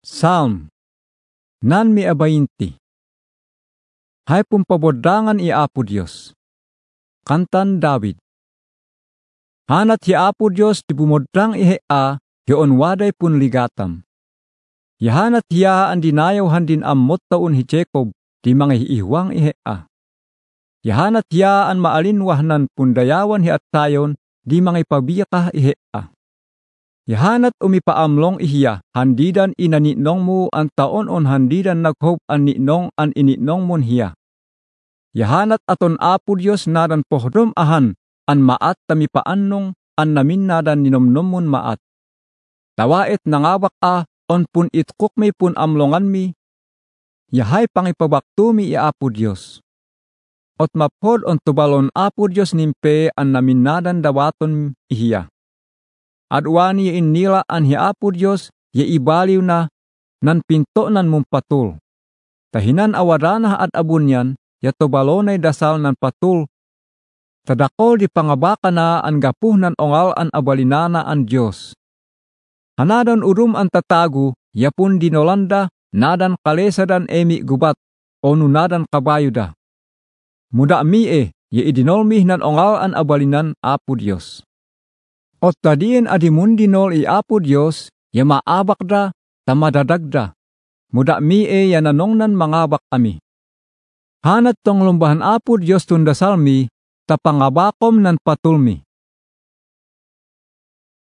Psalm nan mi abayinti. Hay pumpabodangan i Apo Dios. Kantan David. Hanat hi Apo Dios ti bumodang ihea hiyon waday pun ligatam. Yahanat hiya ang dinayaw handin ammot taon hi Jacob di mga hiiwang ihea. Yahanat hiya ang maalinwahnan pundayawan hi attayon di mga ipabiyakah ihea. Yahanat umipaamlong ihiya, handidan inaninong mo ang taon on handidan naghob ang ninong ang ininong mon hiya. Yahanat aton Apo Dios nadan pohdom ahan, an maat tamipaannong an namin nadan ninomnom mon maat. Tawait nangawak on pun itkok mi pun amlongan mi, yahay pangipabakto mi i Apo Dios. Ot mapod on tubalon Apo Dios nimpe an namin nadan dawaton ihiya. Adwani inila an hi Apo Dios ya ibaliw na nan pinto nan mumpatul. Tahinan awadanah at abunyan ya tobalonay dasal nan patul. Tadakol di pangabaka na an gapuh nan ongal an abalinana an Dios. Hanadan urum an tatago yapun dinolanda nadan kalesadan emi gubat o nunadan kabayuda. Muda mi ya idinolmih nan ongal an abalinan Apo Dios. Ot tadiin adimundinol i Apo Dios, ya maabak da, tamadadagda. Muda mi ya nanongnan mangabak ami. Hanat tong lumbahan Apo Dios tundasalmi, tapangabakom nan patulmi.